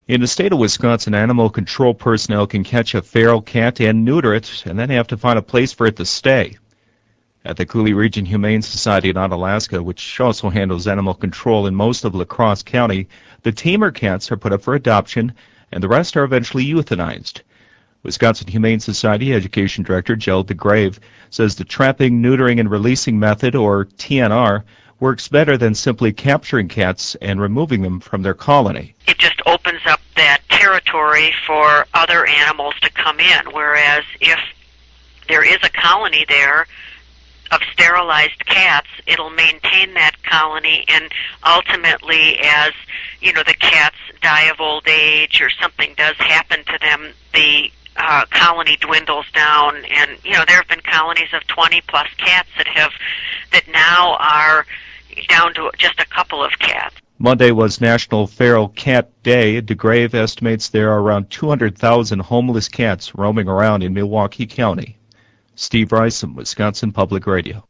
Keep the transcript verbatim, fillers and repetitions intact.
In the state of Wisconsin, animal control personnel can catch a feral cat and neuter it, and then have to find a place for it to stay. At the Coulee Region Humane Society in Onalaska, which also handles animal control in most of La Crosse County, the tamer cats are put up for adoption, and the rest are eventually euthanized. Wisconsin Humane Society Education Director Jill DeGrave says the trapping, neutering, and releasing method, or T N R, works better than simply capturing cats and removing them from their colony. It just opens up that territory for other animals to come in, whereas if there is a colony there of sterilized cats, it'll maintain that colony, and ultimately, as you know, the cats die of old age or something does happen to them, the uh, colony dwindles down, and you know, there have been colonies of twenty plus cats that have that now are down to just a couple of cats. Monday was National Feral Cat Day. DeGrave estimates there are around two hundred thousand homeless cats roaming around in Milwaukee County. Steve Rice, Wisconsin Public Radio.